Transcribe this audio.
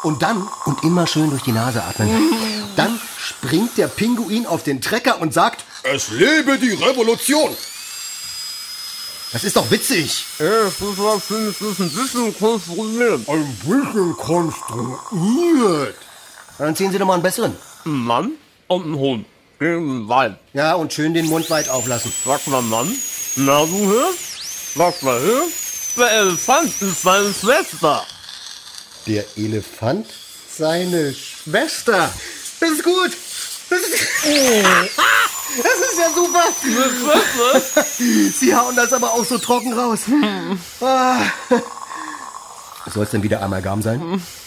Und immer schön durch die Nase atmen. Dann springt der Pinguin auf den Trecker und sagt, es lebe die Revolution. Das ist doch witzig. Das ist ein bisschen konstruiert. Ein bisschen konstruiert. Dann ziehen Sie doch mal einen besseren. Ein Mann und ein Hund gegen Wein. Ja, und schön den Mund weit auflassen. Sagt man Mann, na du hörst? Sagt man hörst? Der Elefant ist seine Schwester. Der Elefant? Seine Schwester. Das ist gut. Das ist ja super. Sie hauen das aber auch so trocken raus. Soll es denn wieder Amalgam sein?